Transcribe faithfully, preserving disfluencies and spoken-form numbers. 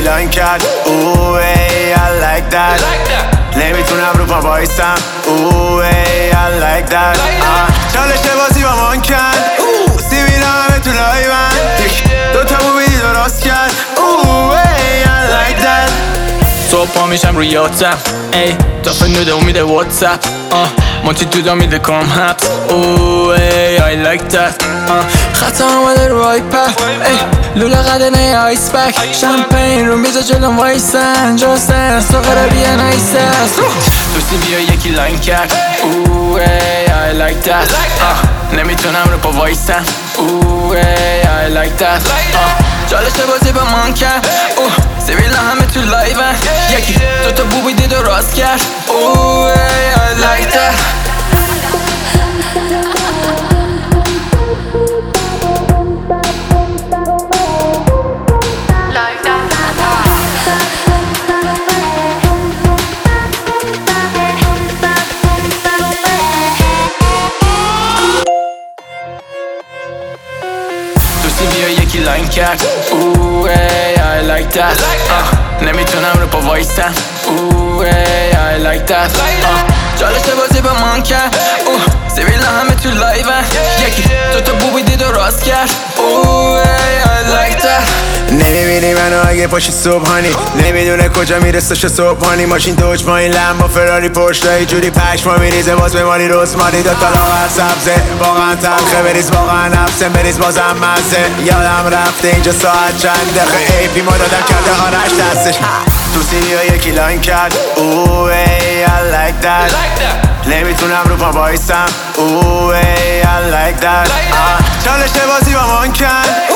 لاین کرد اوه ای I like that نمیتونم رو پا بایستم اوه ای I like that چالش بازی با مان کرد سیبینا همه تو لایون دوتا موبی درست کرد اوه ای I like that صبح پا میشم روی یاتم ای دافه نوده امیده واتساپ منچی دودا میده کام هپس اوه ای I like that خطا آمده رو آیپد ای لوله قدنه آیس بک شمپین رو میزا جلوم وایسن جاستن ساقره بیا نایسست دوستی بیا یکی لاین کرد اوه ای I like that نمیتونم رو پا وایسم اوه ای I like that چالش بازی با مان کرد سیبیلا همه تو لایون یکی دوتا بوبی دید و راست کرد اوه ای I like that دوستی بیا یکی لاین کرد اوه ای I like that نمیتونم رو پا وایستم اوه ای I like that چالش بازی با مان کرد سیبیلا همه تو لایون یکی دوتا بوبی دید و راست کرد اوه ای I like that نمیبینی منو اگه پاشی صبحانی نمیدونه کجا میرسه صبحانی ماشین دوج با این لمبا فراری پشتایی جوری پشما میریزه باز بمانی رسمانی دوتا لاغر سبزه واقعا تلخه بریز واقعا نفسه بریز بازم مزه یادم رفته اینجا ساعت چنده خیلی ای پی ما دادم کرده آرش دستش تو سیریا یکی لاین کرد اوه ای I like that نمیتونم رو پا بایستم اوه ای I like that چالش بازی با مان کرد